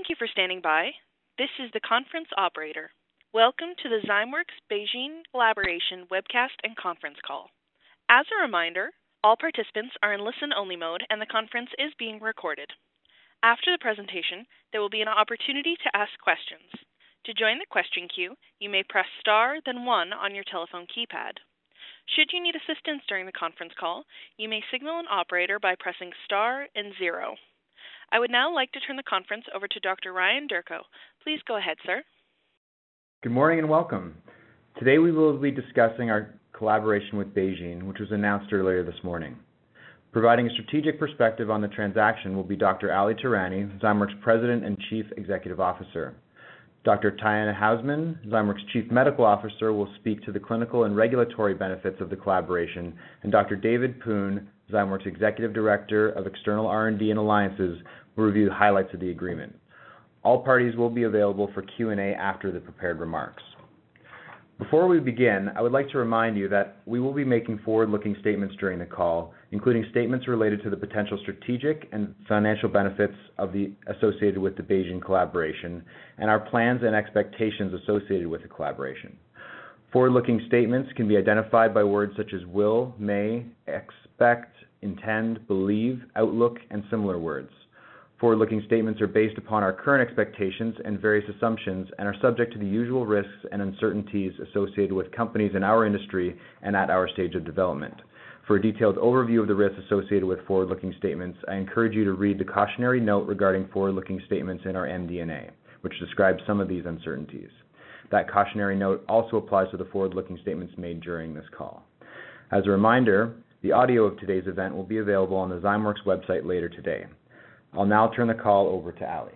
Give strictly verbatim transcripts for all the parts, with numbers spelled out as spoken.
Thank you for standing by. This is the conference operator. Welcome to the Zymeworks Beijing Collaboration webcast and conference call. As a reminder, all participants are in listen-only mode and the conference is being recorded. After the presentation, there will be an opportunity to ask questions. To join the question queue, you may press star, then one on your telephone keypad. Should you need assistance during the conference call, you may signal an operator by pressing star and zero. I would now like to turn the conference over to Doctor Ryan Durko. Please go ahead, sir. Good morning and welcome. Today we will be discussing our collaboration with BeiGene, which was announced earlier this morning. Providing a strategic perspective on the transaction will be Doctor Ali Tehrani, Zymeworks President and Chief Executive Officer. Doctor Tiana Hausman, Zymeworks Chief Medical Officer, will speak to the clinical and regulatory benefits of the collaboration, and Doctor David Poon, Zymeworks Executive Director of External R and D and Alliances, will review the highlights of the agreement. All parties will be available for Q and A after the prepared remarks. Before we begin, I would like to remind you that we will be making forward-looking statements during the call, including statements related to the potential strategic and financial benefits of the associated with the BeiGene collaboration and our plans and expectations associated with the collaboration. Forward-looking statements can be identified by words such as will, may, expect, intend, believe, outlook, and similar words. Forward-looking statements are based upon our current expectations and various assumptions and are subject to the usual risks and uncertainties associated with companies in our industry and at our stage of development. For a detailed overview of the risks associated with forward-looking statements, I encourage you to read the cautionary note regarding forward-looking statements in our M D and A, which describes some of these uncertainties. That cautionary note also applies to the forward-looking statements made during this call. As a reminder, the audio of today's event will be available on the Zymeworks website later today. I'll now turn the call over to Ali.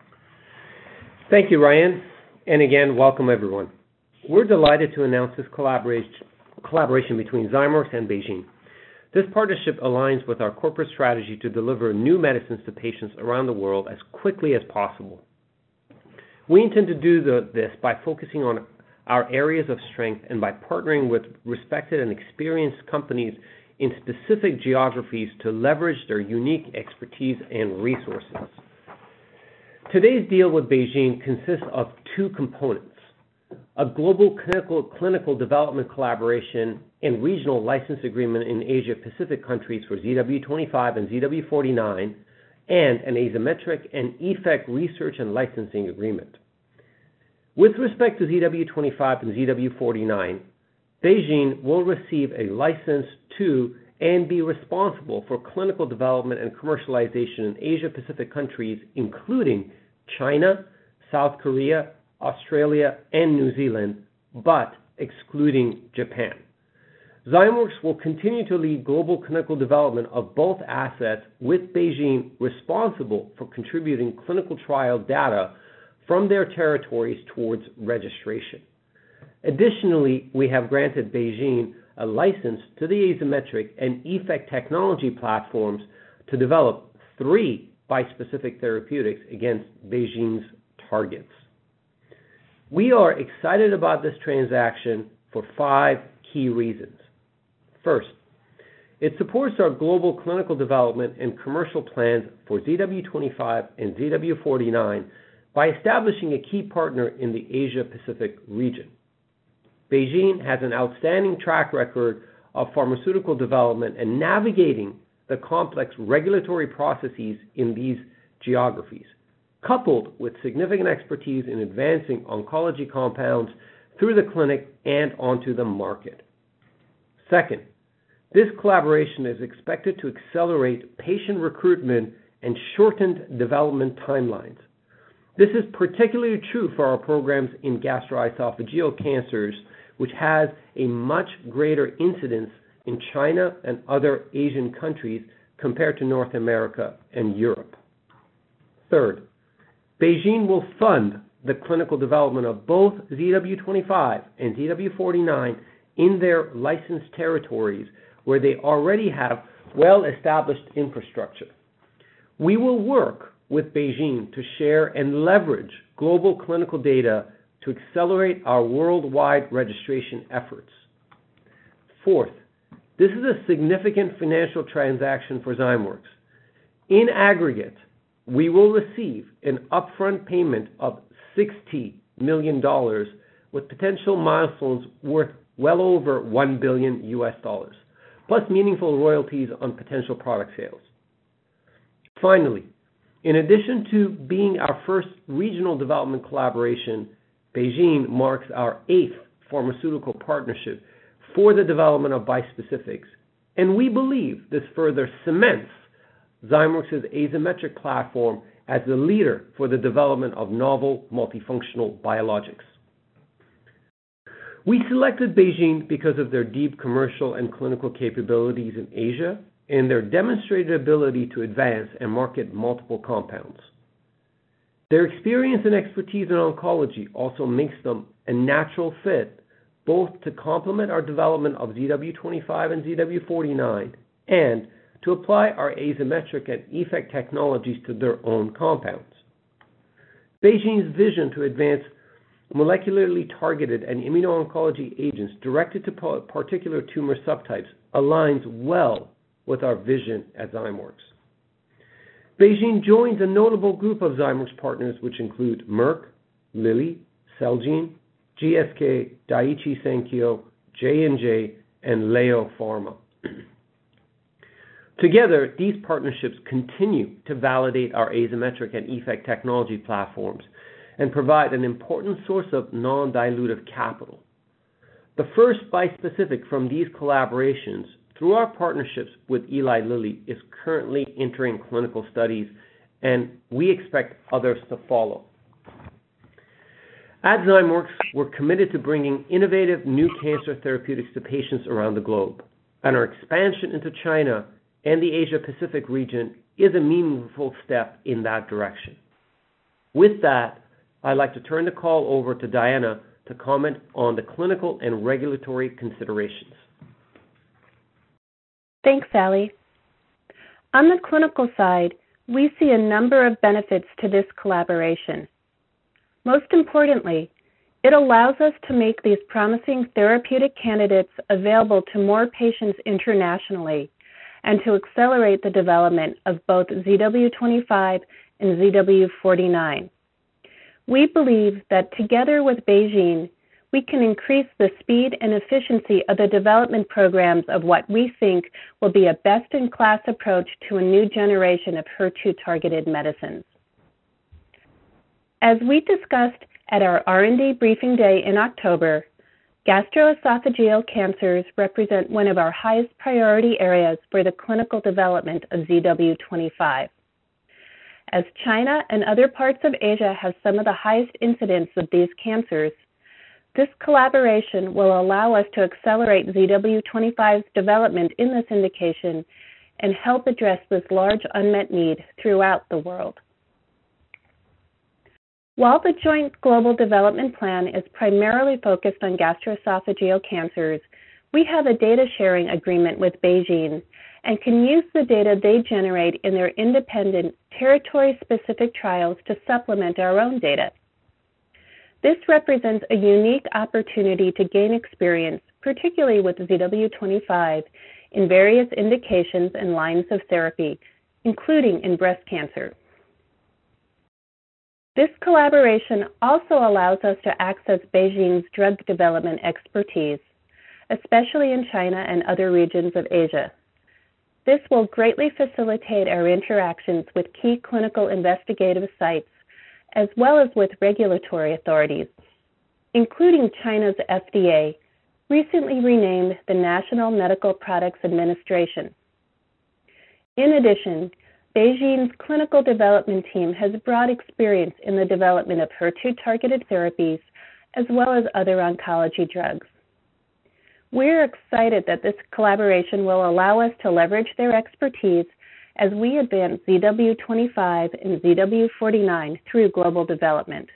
Thank you, Ryan. And again, welcome everyone. We're delighted to announce this collaboration, collaboration between Zymeworks and BeiGene. This partnership aligns with our corporate strategy to deliver new medicines to patients around the world as quickly as possible. We intend to do the, this by focusing on our areas of strength and by partnering with respected and experienced companies in specific geographies to leverage their unique expertise and resources. Today's deal with BeiGene consists of two components: a global clinical, clinical development collaboration and regional license agreement in Asia-Pacific countries for Z W twenty-five and Z W forty-nine, and an asymmetric and effect research and licensing agreement. With respect to Z W twenty-five and Z W forty-nine, BeiGene will receive a license to and be responsible for clinical development and commercialization in Asia-Pacific countries, including China, South Korea, Australia, and New Zealand, but excluding Japan. Zymeworks will continue to lead global clinical development of both assets, with BeiGene responsible for contributing clinical trial data from their territories towards registration. Additionally, we have granted BeiGene a license to the asymmetric and effect technology platforms to develop three bispecific therapeutics against BeiGene's targets. We are excited about this transaction for five key reasons. First, it supports our global clinical development and commercial plans for Z W twenty-five and Z W forty-nine by establishing a key partner in the Asia-Pacific region. BeiGene has an outstanding track record of pharmaceutical development and navigating the complex regulatory processes in these geographies, coupled with significant expertise in advancing oncology compounds through the clinic and onto the market. Second, this collaboration is expected to accelerate patient recruitment and shortened development timelines. This is particularly true for our programs in gastroesophageal cancers, which has a much greater incidence in China and other Asian countries compared to North America and Europe. Third, BeiGene will fund the clinical development of both Z W twenty-five and Z W forty-nine in their licensed territories where they already have well-established infrastructure. We will work with BeiGene to share and leverage global clinical data to accelerate our worldwide registration efforts. Fourth, this is a significant financial transaction for Zymeworks. In aggregate, we will receive an upfront payment of sixty million dollars with potential milestones worth well over one billion U S dollars, plus meaningful royalties on potential product sales. Finally, in addition to being our first regional development collaboration, BeiGene marks our eighth pharmaceutical partnership for the development of bispecifics, and we believe this further cements Zymeworks' Azymetric platform as the leader for the development of novel multifunctional biologics. We selected BeiGene because of their deep commercial and clinical capabilities in Asia and their demonstrated ability to advance and market multiple compounds. Their experience and expertise in oncology also makes them a natural fit both to complement our development of Z W twenty-five and Z W forty-nine and to apply our Azymetric and EFECT technologies to their own compounds. BeiGene's vision to advance molecularly targeted and immuno-oncology agents directed to particular tumor subtypes aligns well with our vision at Zymeworks. BeiGene joins a notable group of Zymeworks partners which include Merck, Lilly, Celgene, G S K, Daiichi Sankyo, J and J, and Leo Pharma. Together, these partnerships continue to validate our Azymetric and EFECT technology platforms and provide an important source of non-dilutive capital. The first bispecific from these collaborations through our partnerships with Eli Lilly is currently entering clinical studies, and we expect others to follow. At Zymeworks, we're committed to bringing innovative new cancer therapeutics to patients around the globe, and our expansion into China and the Asia-Pacific region is a meaningful step in that direction. With that, I'd like to turn the call over to Diana to comment on the clinical and regulatory considerations. Thanks, Sally. On the clinical side, we see a number of benefits to this collaboration. Most importantly, it allows us to make these promising therapeutic candidates available to more patients internationally and to accelerate the development of both Z W twenty-five and Z W forty-nine. We believe that together with BeiGene, we can increase the speed and efficiency of the development programs of what we think will be a best-in-class approach to a new generation of H E R two-targeted medicines. As we discussed at our R and D briefing day in October, gastroesophageal cancers represent one of our highest priority areas for the clinical development of Z W twenty-five. As China and other parts of Asia have some of the highest incidence of these cancers, this collaboration will allow us to accelerate Z W twenty-five's development in this indication and help address this large unmet need throughout the world. While the joint global development plan is primarily focused on gastroesophageal cancers, we have a data sharing agreement with BeiGene and can use the data they generate in their independent territory-specific trials to supplement our own data. This represents a unique opportunity to gain experience, particularly with Z W twenty-five, in various indications and lines of therapy, including in breast cancer. This collaboration also allows us to access BeiGene's drug development expertise, especially in China and other regions of Asia. This will greatly facilitate our interactions with key clinical investigative sites, as well as with regulatory authorities, including China's F D A, recently renamed the National Medical Products Administration. In addition, BeiGene's clinical development team has broad experience in the development of H E R two-targeted therapies, as well as other oncology drugs. We're excited that this collaboration will allow us to leverage their expertise as we advance Z W twenty-five and Z W forty-nine through global development.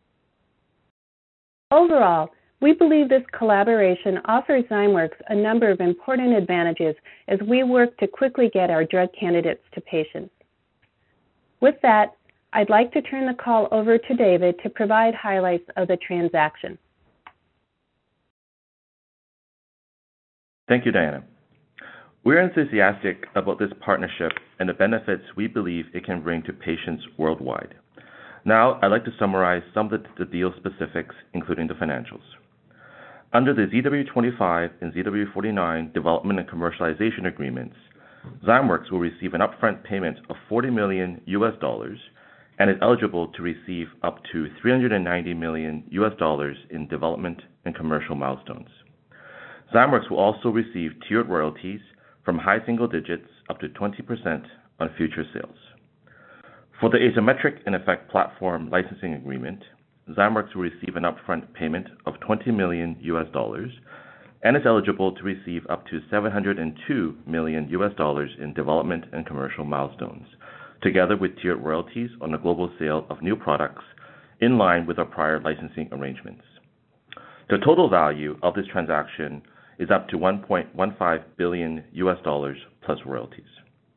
Overall, we believe this collaboration offers Zymeworks a number of important advantages as we work to quickly get our drug candidates to patients. With that, I'd like to turn the call over to David to provide highlights of the transaction. Thank you, Diana. We're enthusiastic about this partnership and the benefits we believe it can bring to patients worldwide. Now, I'd like to summarize some of the, the deal specifics, including the financials. Under the Z W twenty-five and Z W forty-nine development and commercialization agreements, Zymeworks will receive an upfront payment of forty million U S dollars and is eligible to receive up to three hundred ninety million U S dollars in development and commercial milestones. Zymeworks will also receive tiered royalties from high single digits up to twenty percent on future sales. For the Azymetric and Effect Platform licensing agreement, Zymeworks will receive an upfront payment of twenty million U S dollars and is eligible to receive up to seven hundred two million U S dollars in development and commercial milestones, together with tiered royalties on the global sale of new products in line with our prior licensing arrangements. The total value of this transaction is up to one point one five billion U S dollars plus royalties.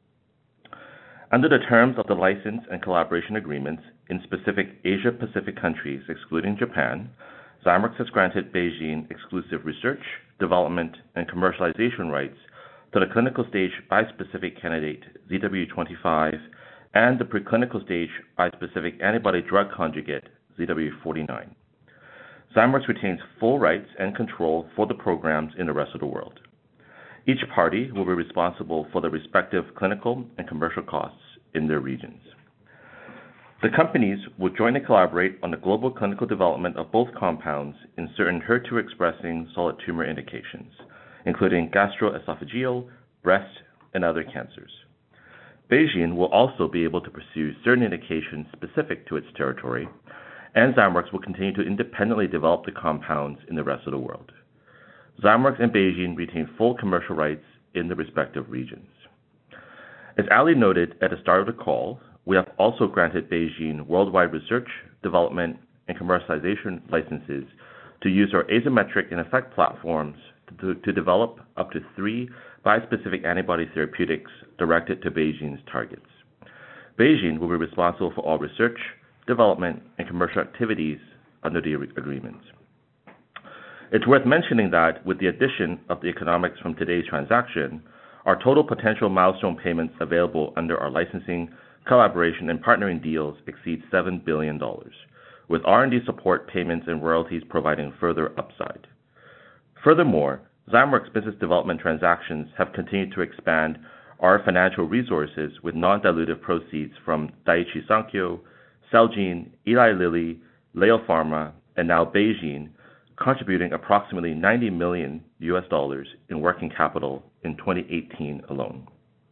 Under the terms of the license and collaboration agreements in specific Asia-Pacific countries, excluding Japan, Zymeworks has granted BeiGene exclusive research, development, and commercialization rights to the clinical stage bispecific candidate Z W twenty-five and the preclinical stage bispecific antibody drug conjugate Z W forty-nine. Zymeworks retains full rights and control for the programs in the rest of the world. Each party will be responsible for the respective clinical and commercial costs in their regions. The companies will jointly collaborate on the global clinical development of both compounds in certain H E R two-expressing solid tumor indications, including gastroesophageal, breast, and other cancers. BeiGene will also be able to pursue certain indications specific to its territory, and Zymeworks will continue to independently develop the compounds in the rest of the world. Zymeworks and BeiGene retain full commercial rights in the respective regions. As Ali noted at the start of the call, we have also granted BeiGene worldwide research, development, and commercialization licenses to use our Azymetric and Effect platforms to, to develop up to three bispecific antibody therapeutics directed to BeiGene's targets. BeiGene will be responsible for all research, development, and commercial activities under the agreements. It's worth mentioning that with the addition of the economics from today's transaction, our total potential milestone payments available under our licensing, collaboration, and partnering deals exceed seven billion dollars, with R and D support payments and royalties providing further upside. Furthermore, Zymeworks business development transactions have continued to expand our financial resources with non-dilutive proceeds from Daiichi Sankyo, Celgene, Eli Lilly, Leo Pharma, and now BeiGene, contributing approximately ninety million U S dollars in working capital in twenty eighteen alone.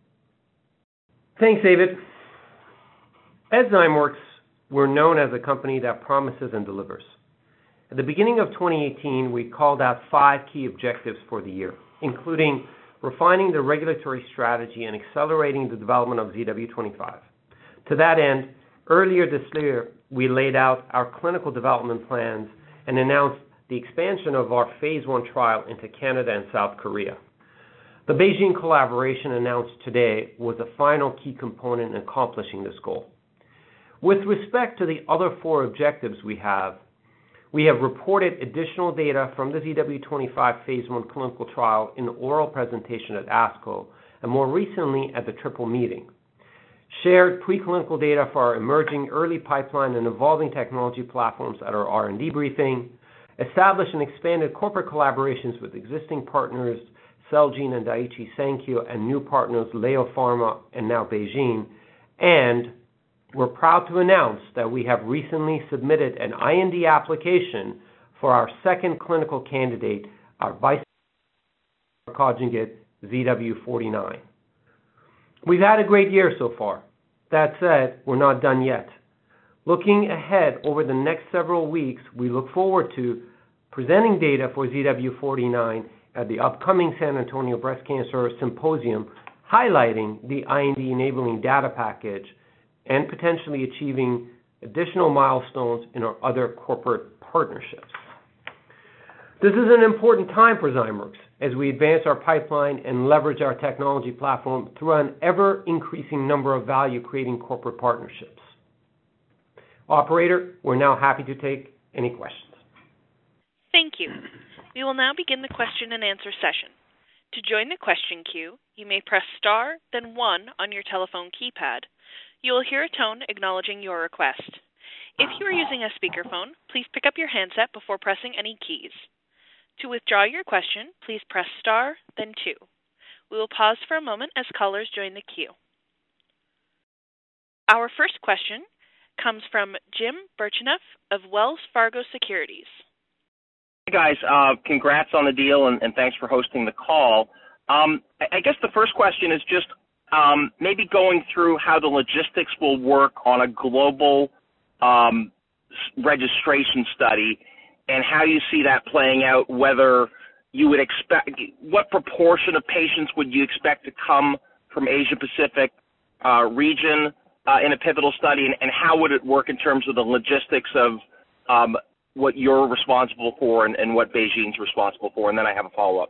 Thanks, David. At Zymeworks, we're known as a company that promises and delivers. At the beginning of twenty eighteen, we called out five key objectives for the year, including refining the regulatory strategy and accelerating the development of Z W twenty-five. To that end, earlier this year, we laid out our clinical development plans and announced the expansion of our phase one trial into Canada and South Korea. The BeiGene collaboration announced today was the final key component in accomplishing this goal. With respect to the other four objectives we have, we have reported additional data from the Z W twenty-five phase one clinical trial in the oral presentation at ASCO, and more recently at the Triple Meeting. Shared preclinical data for our emerging early pipeline and evolving technology platforms at our R and D briefing, established and expanded corporate collaborations with existing partners, Celgene and Daiichi Sankyo, and new partners, Leo Pharma and now BeiGene, and we're proud to announce that we have recently submitted an I N D application for our second clinical candidate, our bispecific conjugate Z W forty-nine. We've had a great year so far. That said, we're not done yet. Looking ahead over the next several weeks, we look forward to presenting data for Z W forty-nine at the upcoming San Antonio Breast Cancer Symposium, highlighting the I N D-enabling data package and potentially achieving additional milestones in our other corporate partnerships. This is an important time for Zymeworks as we advance our pipeline and leverage our technology platform through an ever-increasing number of value-creating corporate partnerships. Operator, we're now happy to take any questions. Thank you. We will now begin the question and answer session. To join the question queue, you may press star, then one on your telephone keypad. You will hear a tone acknowledging your request. If you are using a speakerphone, please pick up your handset before pressing any keys. To withdraw your question, please press star, then two. We will pause for a moment as callers join the queue. Our first question comes from Jim Birchenough of Wells Fargo Securities. Hey guys, uh, congrats on the deal and, and thanks for hosting the call. Um, I, I guess the first question is just um, maybe going through how the logistics will work on a global um, registration study and how you see that playing out, whether you would expect, what proportion of patients would you expect to come from Asia Pacific uh, region uh, in a pivotal study, and, and how would it work in terms of the logistics of um, what you're responsible for and, and what BeiGene's responsible for? And then I have a follow-up.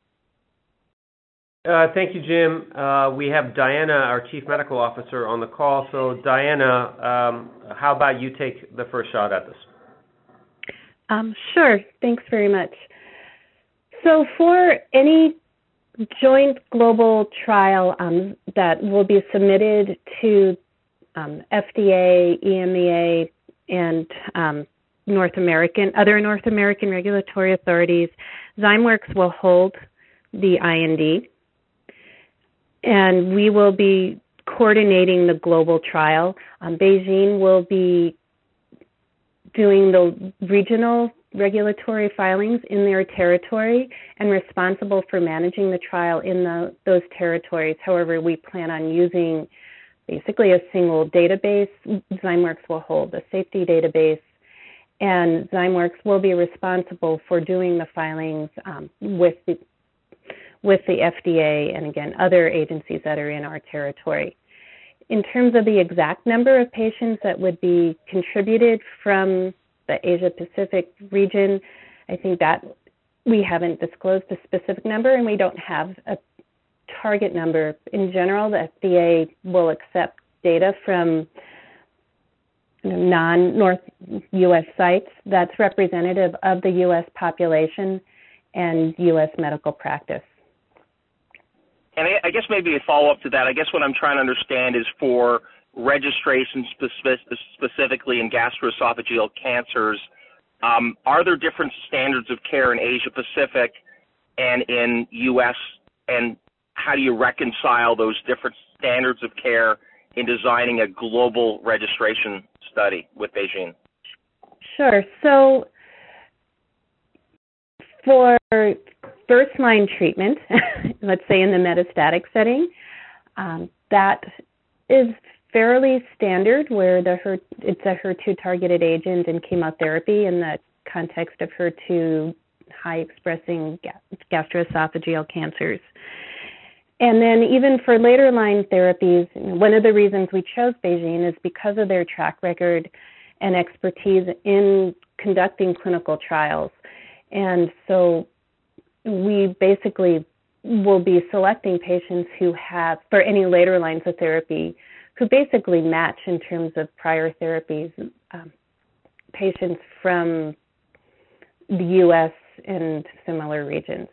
Uh, thank you, Jim. Uh, we have Diana, our Chief Medical Officer, on the call. So, Diana, um, how about you take the first shot at this? Um, sure. Thanks very much. So for any joint global trial um, that will be submitted to um, F D A, E M E A, and um, North American, other North American regulatory authorities, Zymeworks will hold the I N D, and we will be coordinating the global trial. Um, BeiGene will be doing the regional regulatory filings in their territory and responsible for managing the trial in the, those territories. However, we plan on using basically a single database. Zymeworks will hold a safety database, and Zymeworks will be responsible for doing the filings um, with the with the F D A and, again, other agencies that are in our territory. In terms of the exact number of patients that would be contributed from the Asia-Pacific region, I think that we haven't disclosed a specific number, and we don't have a target number. In general, the F D A will accept data from non-North U S sites that's representative of the U S population and U S medical practice. And I guess maybe a follow-up to that, I guess what I'm trying to understand is for registration speci- specifically in gastroesophageal cancers, um, are there different standards of care in Asia Pacific and in U S, and how do you reconcile those different standards of care in designing a global registration study with BeiGene? Sure. So for first-line treatment, let's say in the metastatic setting, um, that is fairly standard, where the H E R, it's a H E R two-targeted agent and chemotherapy in the context of H E R two high-expressing gastroesophageal cancers. And then even for later-line therapies, one of the reasons we chose BeiGene is because of their track record and expertise in conducting clinical trials. And so we basically will be selecting patients who have, for any later lines of therapy, who basically match in terms of prior therapies, um, patients from the U S and similar regions.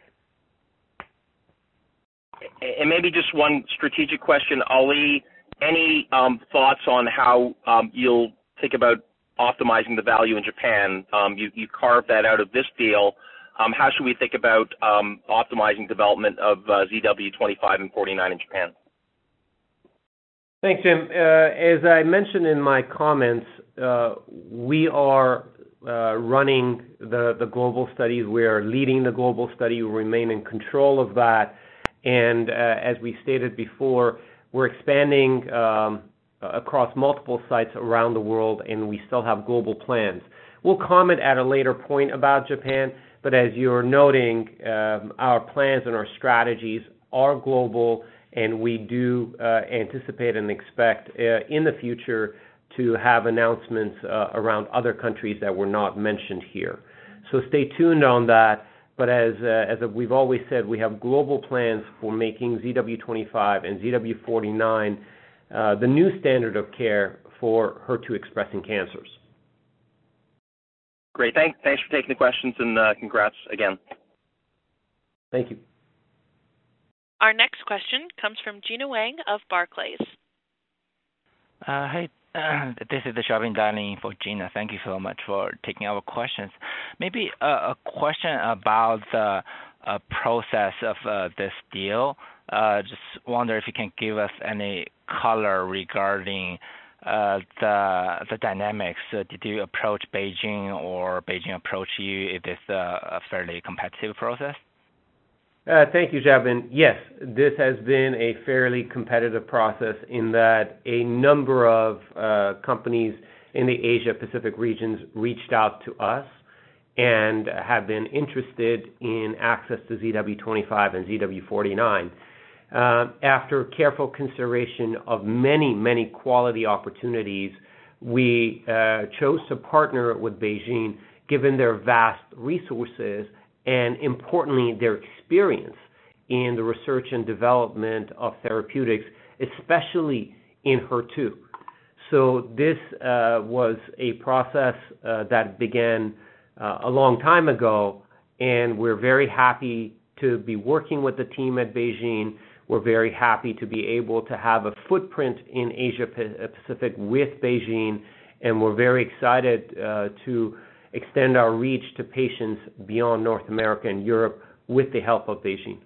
And maybe just one strategic question, Ali, any um, thoughts on how um, you'll think about optimizing the value in Japan? Um, you, you carved that out of this deal. Um, how should we think about um, optimizing development of uh, Z W twenty-five and forty-nine in Japan? Thanks, Jim. Uh, as I mentioned in my comments, uh, we are uh, running the, the global studies. We are leading the global study. We remain in control of that. And uh, as we stated before, we're expanding um, across multiple sites around the world, and we still have global plans. We'll comment at a later point about Japan, but as you're noting, um, our plans and our strategies are global, and we do uh, anticipate and expect uh, in the future to have announcements uh, around other countries that were not mentioned here. So stay tuned on that. But as uh, as we've always said, we have global plans for making Z W twenty-five and Z W forty-nine uh, the new standard of care for H E R two expressing cancers. Great. Thank, thanks for taking the questions, and uh, congrats again. Thank you. Our next question comes from Gina Wang of Barclays. Uh, hey, uh, this is Shavin dialing for Gina. Thank you so much for taking our questions. Maybe uh, a question about the uh, process of uh, this deal. Uh, just wonder if you can give us any color regarding uh, the the dynamics. Uh, did you approach Beijing or Beijing approach you? Is this uh, a fairly competitive process? Uh, thank you, Javin. Yes, this has been a fairly competitive process in that a number of uh, companies in the Asia-Pacific regions reached out to us and have been interested in access to Z W twenty-five and Z W forty-nine. Uh, after careful consideration of many, many quality opportunities, we uh, chose to partner with Beijing, given their vast resources and, importantly, their experience in the research and development of therapeutics, especially in H E R two. So this uh, was a process uh, that began uh, a long time ago, and we're very happy to be working with the team at Beijing. We're very happy to be able to have a footprint in Asia Pacific with Beijing, and we're very excited uh, to extend our reach to patients beyond North America and Europe with the help of Beijing.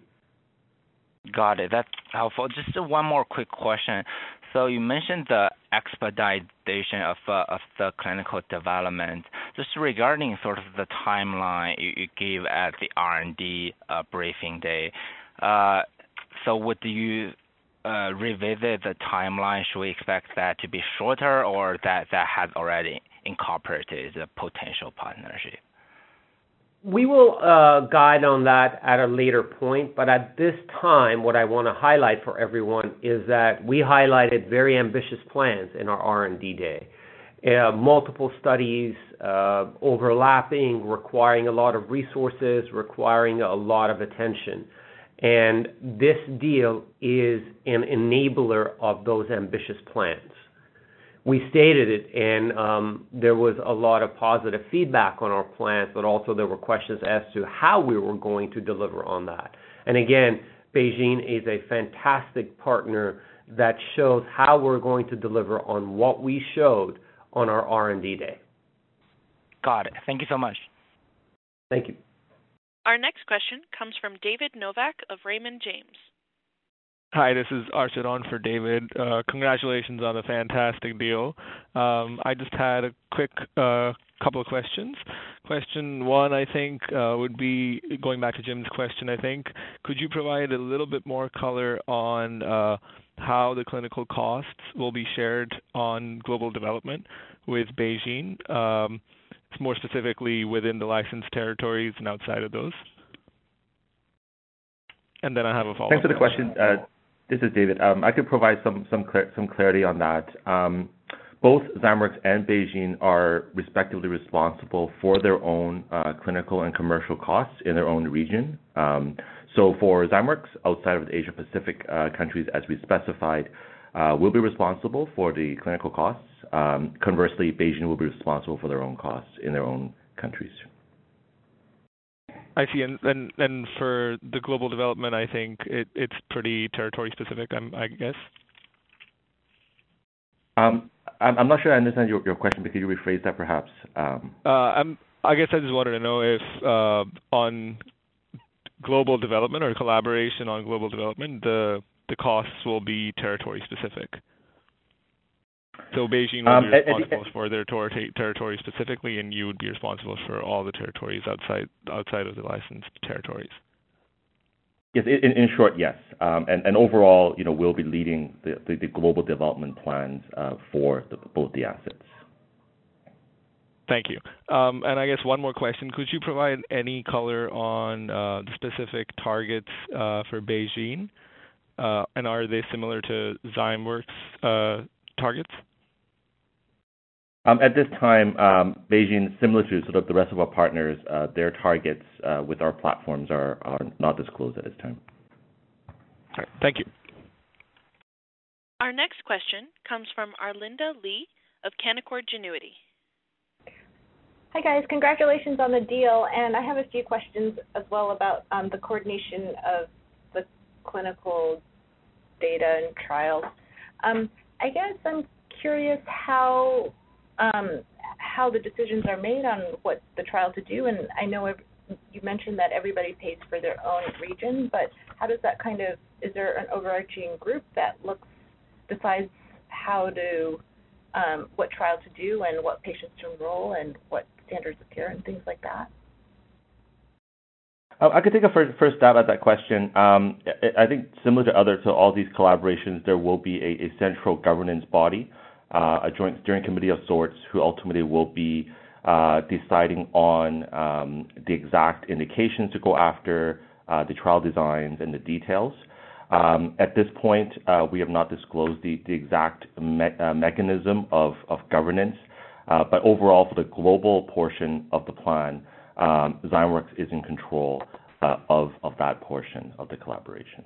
Got it. That's helpful. Just one more quick question. So you mentioned the expedition of uh, of the clinical development. Just regarding sort of the timeline you, you gave at the R and D uh, briefing day. Uh, so would you uh, revisit the timeline? Should we expect that to be shorter, or that that has already incorporated the potential partnership? We will uh, guide on that at a later point, but at this time, what I want to highlight for everyone is that we highlighted very ambitious plans in our R and D day. Uh, multiple studies, uh, overlapping, requiring a lot of resources, requiring a lot of attention. And this deal is an enabler of those ambitious plans. We stated it, and um, there was a lot of positive feedback on our plans, but also there were questions as to how we were going to deliver on that. And again, Beijing is a fantastic partner that shows how we're going to deliver on what we showed on our R and D day. Got it. Thank you so much. Thank you. Our next question comes from David Novak of Raymond James. Hi, this is Arshad on for David. Uh, congratulations on a fantastic deal. Um, I just had a quick uh, couple of questions. Question one, I think, uh, would be going back to Jim's question, I think. Could you provide a little bit more color on uh, how the clinical costs will be shared on global development with Beijing, um, more specifically within the licensed territories and outside of those? And then I have a follow-up. Thanks for the question. Uh, This is David. Um, I could provide some some clar- some clarity on that. Um, both Zymeworks and Beijing are respectively responsible for their own uh, clinical and commercial costs in their own region. Um, so for Zymeworks, outside of the Asia Pacific uh, countries, as we specified, uh, will be responsible for the clinical costs. Um, conversely, Beijing will be responsible for their own costs in their own countries. I see, and, and and for the global development, I think it, it's pretty territory specific, I'm, I guess. Um, I'm, I'm not sure I understand your, your question, but could you rephrase that perhaps? Um, uh, I'm, I guess I just wanted to know if uh, on global development or collaboration on global development, the the costs will be territory specific. So Beijing will um, be responsible for their ter- territory specifically, and you would be responsible for all the territories outside outside of the licensed territories. Yes, in, in short, yes. Um, and, and overall, you know, we'll be leading the, the, the global development plans uh, for the, both the assets. Thank you. Um, and I guess one more question. Could you provide any color on uh, the specific targets uh, for Beijing? Uh, and are they similar to Zymeworks' uh, targets? Um, at this time, um, Beijing, similar to sort of the rest of our partners, uh, their targets uh, with our platforms are, are not disclosed at this time. All right. Thank you. Our next question comes from Arlinda Lee of Canaccord Genuity. Hi, guys. Congratulations on the deal, and I have a few questions as well about um, the coordination of the clinical data and trials. Um, I guess I'm curious how um, how the decisions are made on what the trial to do. And I know every, you mentioned that everybody pays for their own region, but how does that kind of, is there an overarching group that looks, decides how to, um, what trial to do and what patients to enroll and what standards of care and things like that? I could take a first, first stab at that question. Um, I think similar to other to all these collaborations, there will be a, a central governance body, uh, a joint steering committee of sorts, who ultimately will be uh, deciding on um, the exact indications to go after, uh, the trial designs, and the details. Um, at this point, uh, we have not disclosed the, the exact me uh, mechanism of, of governance, uh, but overall, for the global portion of the plan, um, Zymeworks is in control uh, of, of that portion of the collaboration.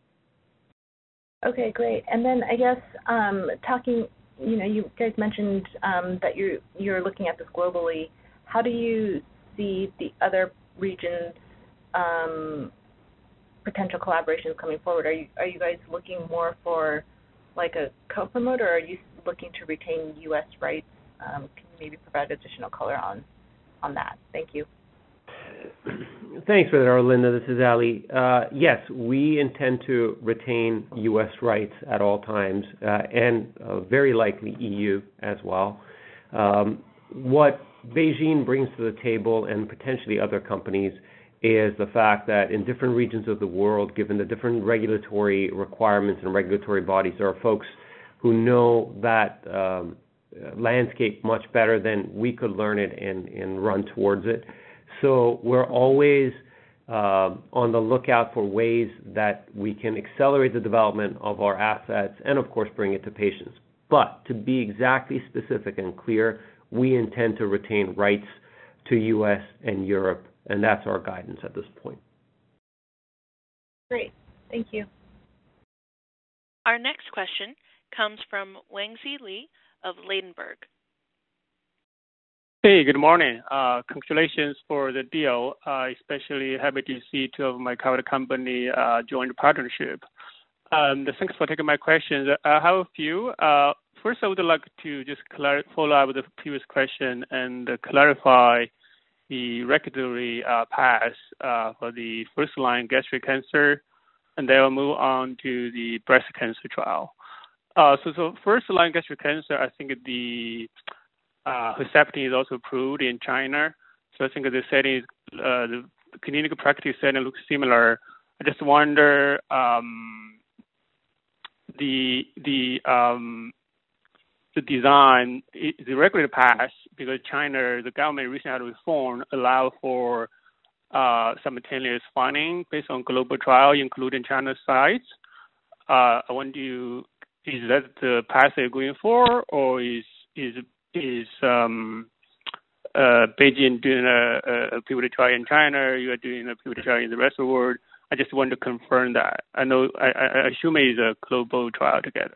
Okay, great. And then I guess um, talking, you know, you guys mentioned um, that you're, you're looking at this globally. How do you see the other regions' um, potential collaborations coming forward? Are you are you guys looking more for like a co-promote, or are you looking to retain U S rights? Um, can you maybe provide additional color on on that? Thank you. Thanks for that, Arlinda. This is Ali. Uh, yes, we intend to retain U S rights at all times, uh, and uh, very likely E U as well. Um, what BeiGene brings to the table, and potentially other companies, is the fact that in different regions of the world, given the different regulatory requirements and regulatory bodies, there are folks who know that um, landscape much better than we could learn it and, and run towards it. So we're always uh, on the lookout for ways that we can accelerate the development of our assets and, of course, bring it to patients. But to be exactly specific and clear, we intend to retain rights to U S and Europe, and that's our guidance at this point. Great. Thank you. Our next question comes from Wangzi Li of Ladenburg. Hey, good morning. Uh, congratulations for the deal. Uh, especially happy to see two of my covered company uh, join the partnership. Um, thanks for taking my questions. I have a few. Uh, first, I would like to just clar- follow up with the previous question and uh, clarify the regulatory uh, path uh, for the first-line gastric cancer, and then we'll move on to the breast cancer trial. Uh, so, so first-line gastric cancer, I think the uh, Herceptin is also approved in China. So I think the setting, is, uh, the clinical practice setting looks similar. I just wonder um, the the um, the design, the regulatory path, because China, the government recently had reform, allow for uh, simultaneous funding based on global trial, including China sites. Uh, I wonder, you, is that the path they're going for, or is is is um, uh, Beijing doing a, a pivotal trial in China? You are doing a pivotal trial in the rest of the world. I just want to confirm that. I know, I, I assume it's a global trial together.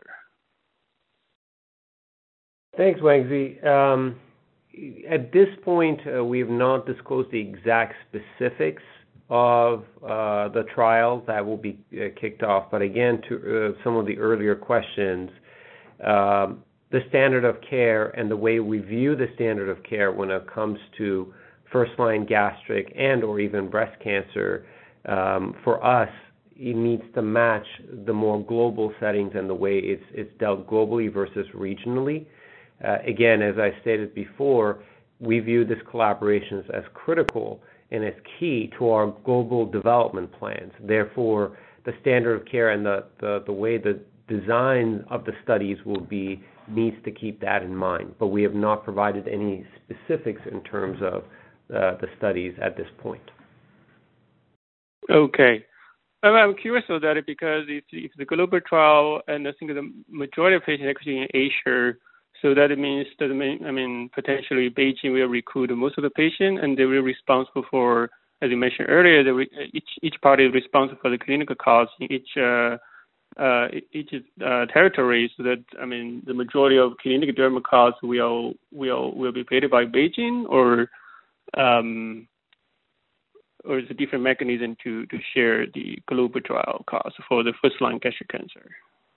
Thanks, Wangzi. Um, at this point, uh, we have not disclosed the exact specifics of uh, the trial that will be uh, kicked off. But again, to uh, some of the earlier questions, um, the standard of care and the way we view the standard of care when it comes to first-line gastric and or even breast cancer, um, for us, it needs to match the more global settings and the way it's, it's dealt globally versus regionally. Uh, again, as I stated before, we view this collaboration as critical and as key to our global development plans. Therefore, the standard of care and the, the, the way the design of the studies will be needs to keep that in mind. But we have not provided any specifics in terms of uh, the studies at this point. Okay. I'm curious about that because if, if the global trial, and I think the majority of patients actually in Asia, so that means that, I mean, potentially Beijing will recruit most of the patients, and they will be responsible for, as you mentioned earlier, the, each each party is responsible for the clinical costs in each uh, uh, each uh, territory. So that, I mean, the majority of clinical development costs will will will be paid by Beijing, or um, or is it a different mechanism to, to share the global trial cost for the first-line gastric cancer?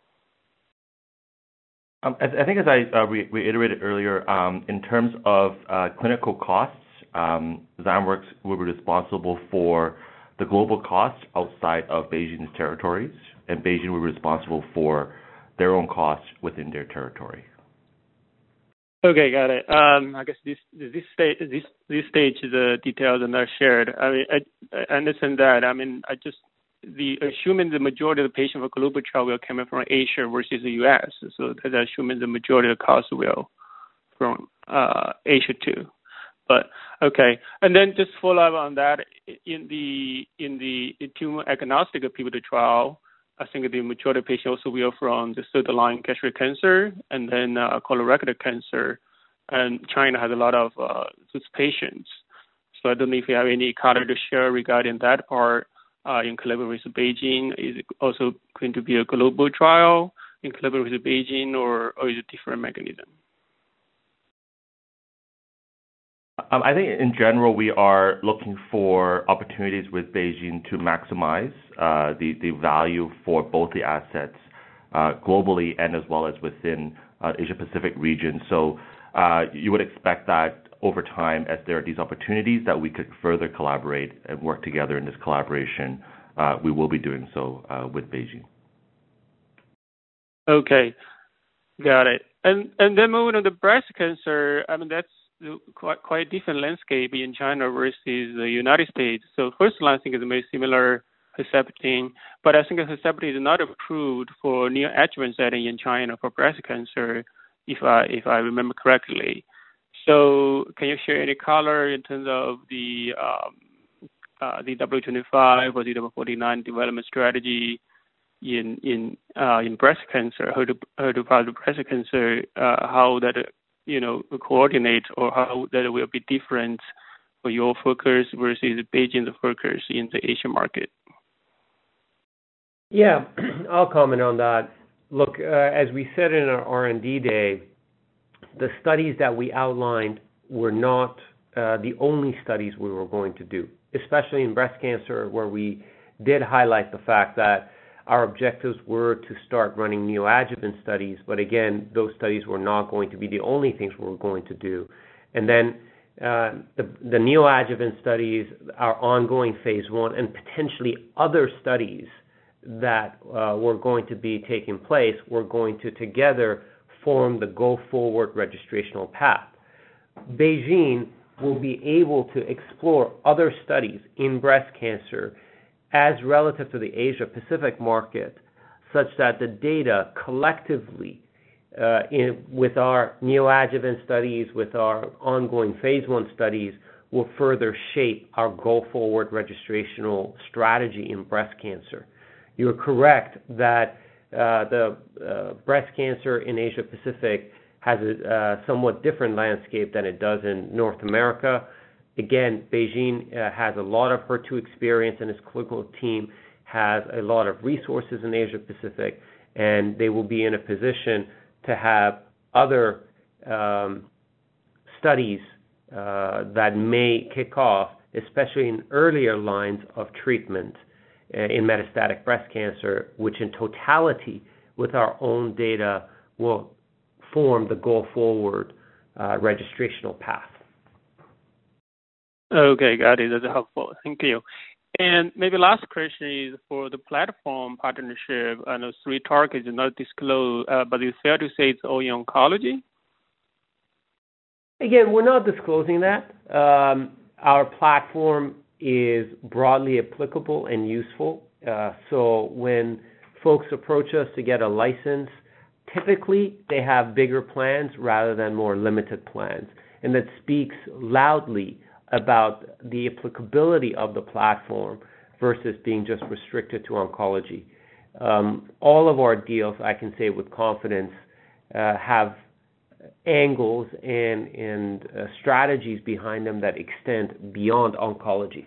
Um, as, I think as I uh, re- reiterated earlier, um, in terms of uh, clinical costs, um, Zymeworks will be responsible for the global costs outside of BeiGene's territories, and BeiGene will be responsible for their own costs within their territory. Okay, got it. Um, I guess this this stage this this stage the details are not shared. I mean, I, I understand that. I mean, I just the assuming the majority of the patients for global trial will come from Asia versus the U S, so that's assuming the majority of the costs will from uh, Asia too. But okay, and then just follow up on that in the in the tumor agnostic pivotal trial. I think the majority of patients also will from the third line gastric cancer and then uh, colorectal cancer. And China has a lot of uh, those patients. So I don't know if you have any color to share regarding that part uh, in collaboration with BeiGene. Is it also going to be a global trial in collaboration with BeiGene, or, or is it a different mechanism? Um, I think in general we are looking for opportunities with BeiGene to maximize uh, the, the value for both the assets uh, globally and as well as within uh, Asia-Pacific region. So uh, you would expect that over time, as there are these opportunities that we could further collaborate and work together in this collaboration, uh, we will be doing so uh, with BeiGene. Okay, got it. And and then moving on to breast cancer, I mean, that's quite quite different landscape in China versus the United States. So first line, I think, is very similar Herceptin, but I think Herceptin is not approved for neoadjuvant setting in China for breast cancer, if I if I remember correctly. So can you share any color in terms of the um, uh, the W twenty-five or the W forty-nine development strategy in in uh, in breast cancer, H E R two positive breast cancer, uh, how that you know, coordinate, or how that will be different for your focus versus BeiGene's focus in the Asian market? Yeah, I'll comment on that. Look, uh, as we said in our R and D day, the studies that we outlined were not uh, the only studies we were going to do, especially in breast cancer, where we did highlight the fact that our objectives were to start running neoadjuvant studies, but again, those studies were not going to be the only things we were going to do. And then uh, the, the neoadjuvant studies, our ongoing phase one, and potentially other studies that uh, were going to be taking place, were going to together form the go-forward registrational path. BeiGene will be able to explore other studies in breast cancer as relative to the Asia-Pacific market, such that the data collectively, uh, in, with our neoadjuvant studies, with our ongoing phase one studies, will further shape our go-forward registrational strategy in breast cancer. You're correct that uh, the uh, breast cancer in Asia-Pacific has a uh, somewhat different landscape than it does in North America. Again, BeiGene uh, has a lot of H E R two experience, and its clinical team has a lot of resources in Asia-Pacific, and they will be in a position to have other um, studies uh, that may kick off, especially in earlier lines of treatment uh, in metastatic breast cancer, which in totality, with our own data, will form the go-forward uh, registrational path. Okay, got it. That's helpful. Thank you. And maybe last question is for the platform partnership. I know three targets are not disclosed, uh, but it's fair to say it's all in oncology? Again, we're not disclosing that. Um, our platform is broadly applicable and useful. Uh, so when folks approach us to get a license, typically they have bigger plans rather than more limited plans. And that speaks loudly about the applicability of the platform versus being just restricted to oncology. Um, all of our deals, I can say with confidence, uh, have angles and, and uh, strategies behind them that extend beyond oncology.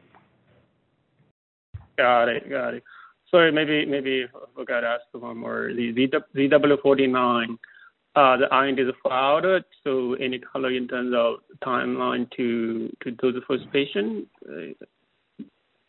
Got it, got it. Sorry, maybe maybe I forgot to ask one more. The, the W forty-nine, Uh, the I N D is filed, so any color in terms of timeline to to do the first patient?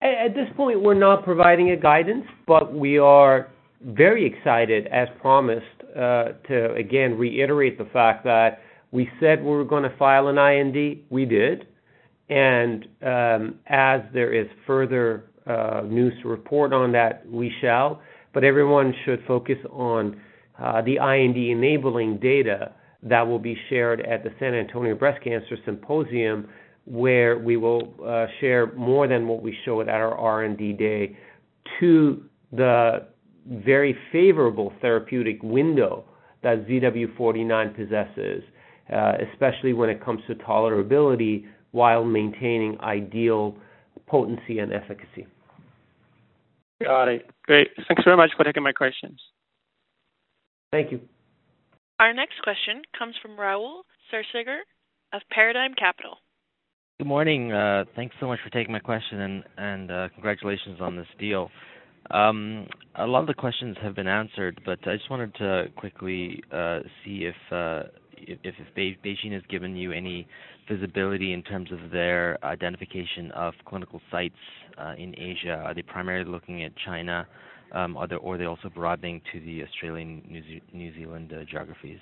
At this point, we're not providing a guidance, but we are very excited, as promised, uh, to again reiterate the fact that we said we were going to file an I N D. We did. And um, as there is further uh, news to report on that, we shall. But everyone should focus on uh, the I N D enabling data that will be shared at the San Antonio Breast Cancer Symposium, where we will uh, share more than what we showed at our R and D day to the very favorable therapeutic window that Z W forty-nine possesses, uh, especially when it comes to tolerability while maintaining ideal potency and efficacy. Got it. Great. Thanks very much for taking my questions. Thank you. Our next question comes from Raul Cerceger of Paradigm Capital. Good morning. Uh, thanks so much for taking my question, and, and uh, congratulations on this deal. Um, a lot of the questions have been answered, but I just wanted to quickly uh, see if, uh, if if Be- BeiGene has given you any visibility in terms of their identification of clinical sites uh, in Asia. Are they primarily looking at China, um, are they, or are they also broadening to the Australian, New, Ze- New Zealand uh, geographies?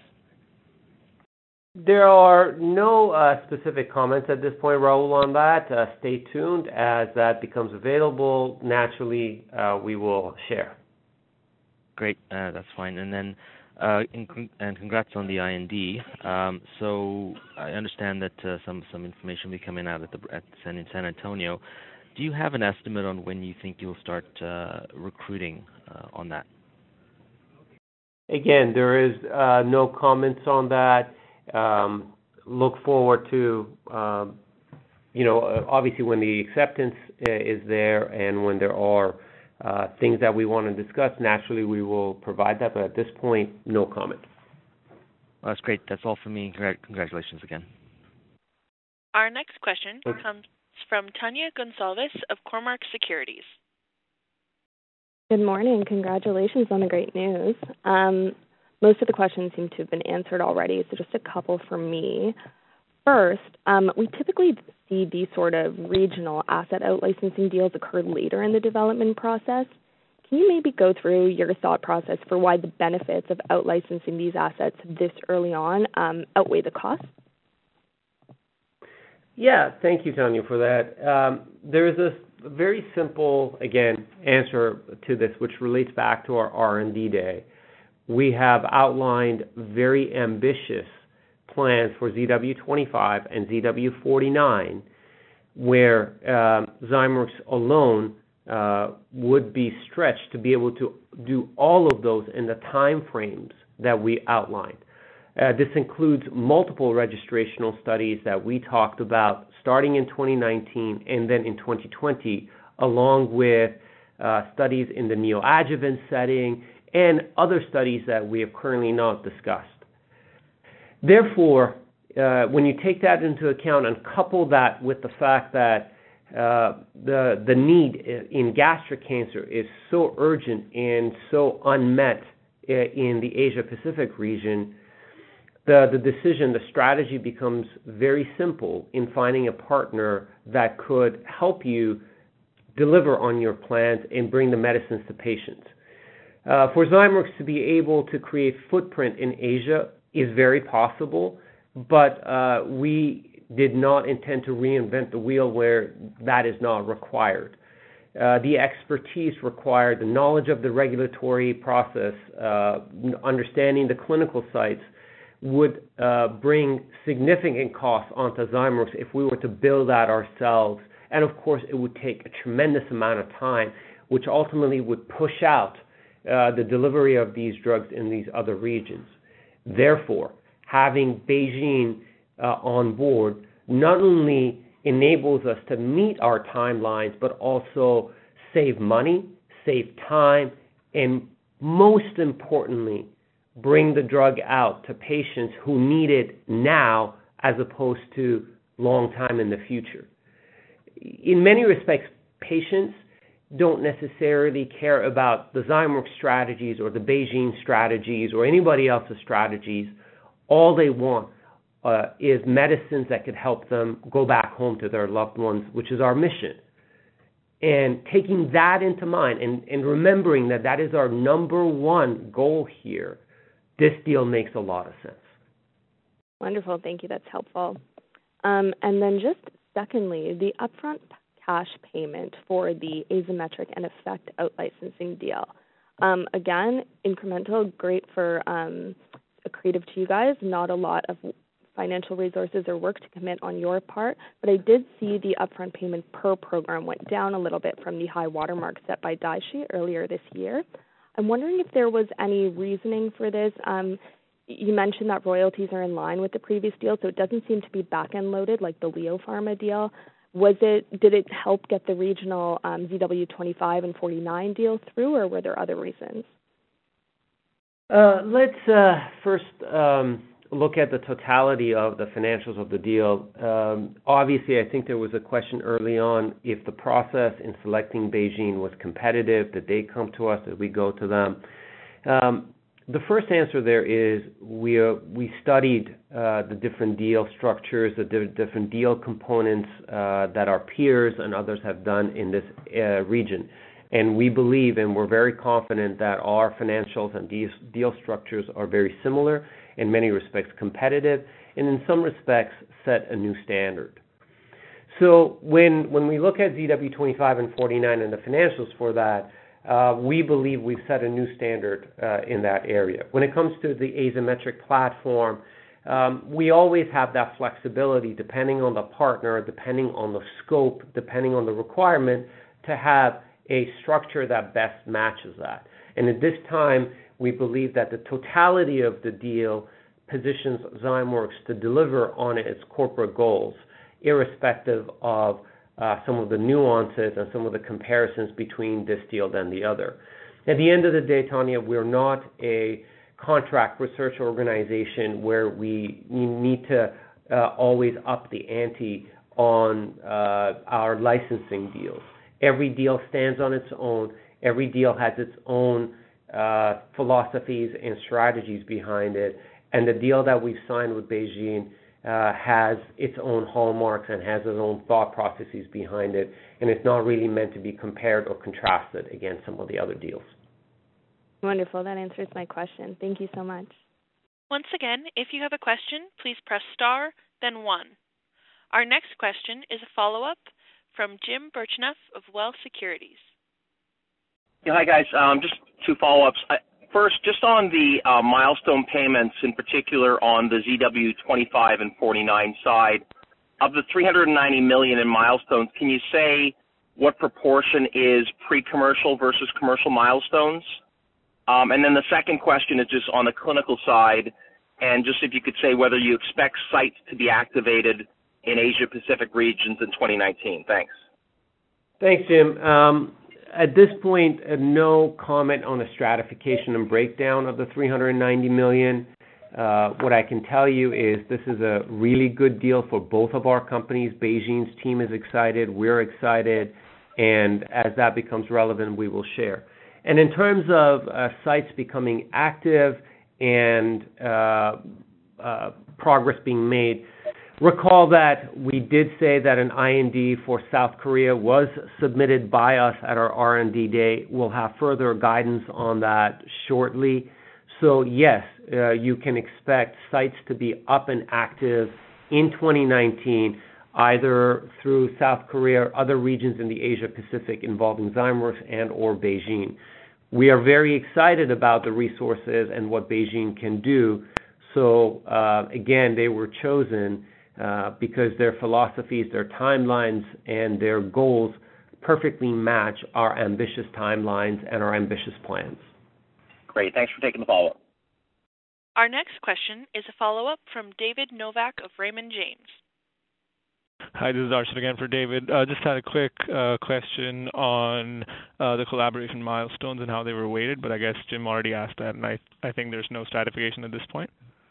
There are no uh, specific comments at this point, Raul, on that. Uh, stay tuned. As that becomes available, naturally, uh, we will share. Great. Uh, that's fine. And then, uh, in, and congrats on the I N D. Um, so I understand that uh, some some information will be coming out at the at San, in San Antonio. Do you have an estimate on when you think you'll start uh, recruiting uh, on that? Again, there is uh, no comments on that. Um, look forward to, um, you know, uh, obviously when the acceptance uh, is there and when there are uh, things that we want to discuss, naturally we will provide that, but at this point, no comment. Well, that's great. That's all for me. Congratulations again. Our next question comes from Tanya Gonsalves of Cormark Securities. Good morning. Congratulations on the great news. Um, Most of the questions seem to have been answered already, so just a couple from me. First, um, we typically see these sort of regional asset out-licensing deals occur later in the development process. Can you maybe go through your thought process for why the benefits of out-licensing these assets this early on um, outweigh the costs? Yeah, thank you, Tanya, for that. Um, there is a very simple, again, answer to this, which relates back to our R and D day. We have outlined very ambitious plans for Z W twenty-five and Z W forty-nine, where um, Zymeworks alone uh, would be stretched to be able to do all of those in the time frames that we outlined. Uh, this includes multiple registrational studies that we talked about starting in twenty nineteen and then in twenty twenty, along with uh, studies in the neoadjuvant setting and other studies that we have currently not discussed. Therefore, uh, when you take that into account and couple that with the fact that uh, the the need in gastric cancer is so urgent and so unmet in the Asia-Pacific region, the, the decision, the strategy becomes very simple in finding a partner that could help you deliver on your plans and bring the medicines to patients. Uh, for Zymeworks to be able to create footprint in Asia is very possible, but uh, we did not intend to reinvent the wheel where that is not required. Uh, the expertise required, the knowledge of the regulatory process, uh, understanding the clinical sites would uh, bring significant costs onto Zymeworks if we were to build that ourselves. And of course, it would take a tremendous amount of time, which ultimately would push out Uh, the delivery of these drugs in these other regions. Therefore, having BeiGene uh, on board not only enables us to meet our timelines, but also save money, save time, and most importantly, bring the drug out to patients who need it now as opposed to long time in the future. In many respects, patients don't necessarily care about the Zymeworks strategies or the BeiGene strategies or anybody else's strategies. All they want uh, is medicines that could help them go back home to their loved ones, which is our mission. And taking that into mind and, and remembering that that is our number one goal here, this deal makes a lot of sense. Wonderful. Thank you. That's helpful. Um, and then just secondly, the upfront cash payment for the Azymetric and Effect out-licensing deal. Um, again, incremental, great for um, accretive to you guys, not a lot of financial resources or work to commit on your part, but I did see the upfront payment per program went down a little bit from the high watermark set by Daiichi earlier this year. I'm wondering if there was any reasoning for this. Um, you mentioned that royalties are in line with the previous deal, so it doesn't seem to be back-end loaded like the Leo Pharma deal. Was it? Did it help get the regional um, Z W twenty-five and forty-nine deal through, or were there other reasons? Uh, let's uh, first um, look at the totality of the financials of the deal. Um, obviously, I think there was a question early on if the process in selecting BeiGene was competitive. Did they come to us? Did we go to them? Um, the first answer there is we uh, we studied uh, the different deal structures, the di- different deal components uh, that our peers and others have done in this uh, region. And we believe and we're very confident that our financials and these deal structures are very similar, in many respects competitive, and in some respects set a new standard. So when when we look at Z W twenty-five and forty-nine and the financials for that, uh, we believe we've set a new standard uh, in that area. When it comes to the Azymetric platform, um, we always have that flexibility depending on the partner, depending on the scope, depending on the requirement, to have a structure that best matches that. And at this time, we believe that the totality of the deal positions Zymeworks to deliver on its corporate goals, irrespective of uh, some of the nuances and some of the comparisons between this deal and the other. At the end of the day, Tanya, we're not a contract research organization where we need to uh, always up the ante on uh, our licensing deals. Every deal stands on its own. Every deal has its own uh, philosophies and strategies behind it. And the deal that we've signed with BeiGene uh, has its own hallmarks and has its own thought processes behind it. And it's not really meant to be compared or contrasted against some of the other deals. Wonderful. That answers my question. Thank you so much. Once again, if you have a question, please press star, then one. Our next question is a follow-up from Jim Birchneff of Well Securities. Yeah, hi, guys. Um, just two follow-ups. I, first, just on the uh, milestone payments, in particular on the Z W twenty-five and forty-nine side, of the three hundred ninety million dollars in milestones, can you say what proportion is pre-commercial versus commercial milestones? Um, and then the second question is just on the clinical side, and just if you could say whether you expect sites to be activated in Asia-Pacific regions in twenty nineteen. Thanks. Thanks, Jim. Um, at this point, uh, no comment on the stratification and breakdown of the three hundred ninety million dollars. Uh, what I can tell you is this is a really good deal for both of our companies. BeiGene's team is excited. We're excited. And as that becomes relevant, we will share. And in terms of uh, sites becoming active and uh, uh, progress being made, recall that we did say that an I N D for South Korea was submitted by us at our R and D day. We'll have further guidance on that shortly. So yes, uh, you can expect sites to be up and active in twenty nineteen, either through South Korea or other regions in the Asia Pacific involving Zymeworks and or BeiGene. We are very excited about the resources and what BeiGene can do. So uh, again, they were chosen uh, because their philosophies, their timelines, and their goals perfectly match our ambitious timelines and our ambitious plans. Great. Thanks for taking the follow-up. Our next question is a follow-up from David Novak of Raymond James. Hi, this is Arshad again for David. Uh, just had a quick uh, question on uh, the collaboration milestones and how they were weighted, but I guess Jim already asked that, and I, I think there's no stratification at this point.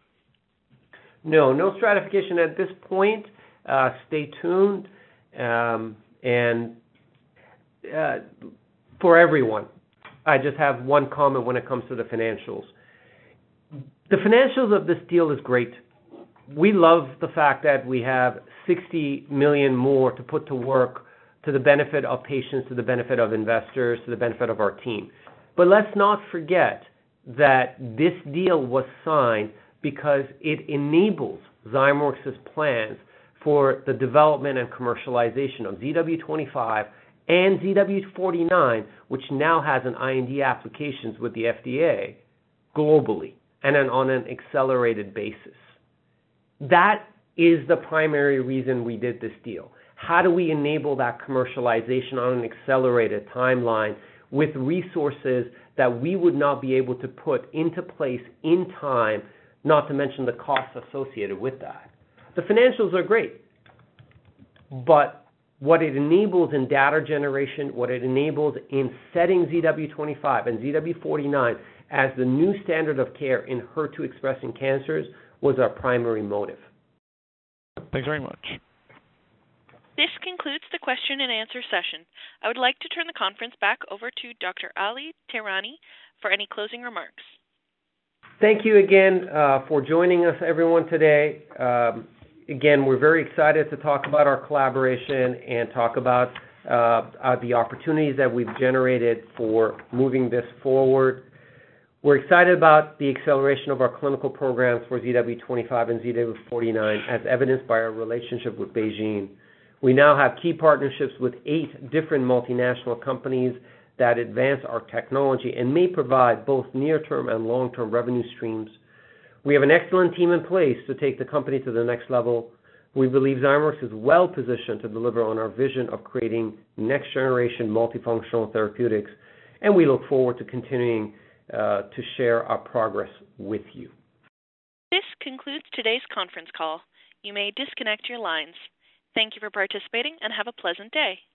No, no stratification at this point. Uh, stay tuned. Um, and uh, for everyone, I just have one comment when it comes to the financials. The financials of this deal is great. We love the fact that we have sixty million dollars more to put to work to the benefit of patients, to the benefit of investors, to the benefit of our team. But let's not forget that this deal was signed because it enables Zymeworks' plans for the development and commercialization of Z W twenty-five and Z W forty-nine, which now has an I N D applications with the F D A globally and an, on an accelerated basis. That is the primary reason we did this deal. How do we enable that commercialization on an accelerated timeline with resources that we would not be able to put into place in time, not to mention the costs associated with that? The financials are great, but what it enables in data generation, what it enables in setting Z W twenty-five and Z W forty-nine as the new standard of care in H E R two-expressing cancers was our primary motive. Thanks very much. This concludes the question and answer session. I would like to turn the conference back over to Doctor Ali Tehrani for any closing remarks. Thank you again uh, for joining us, everyone, today. Um, again, we're very excited to talk about our collaboration and talk about uh, uh, the opportunities that we've generated for moving this forward. We're excited about the acceleration of our clinical programs for Z W twenty-five and Z W forty-nine as evidenced by our relationship with BeiGene. We now have key partnerships with eight different multinational companies that advance our technology and may provide both near-term and long-term revenue streams. We have an excellent team in place to take the company to the next level. We believe Zymeworks is well positioned to deliver on our vision of creating next-generation multifunctional therapeutics, and we look forward to continuing uh, to share our progress with you. This concludes today's conference call. You may disconnect your lines. Thank you for participating and have a pleasant day.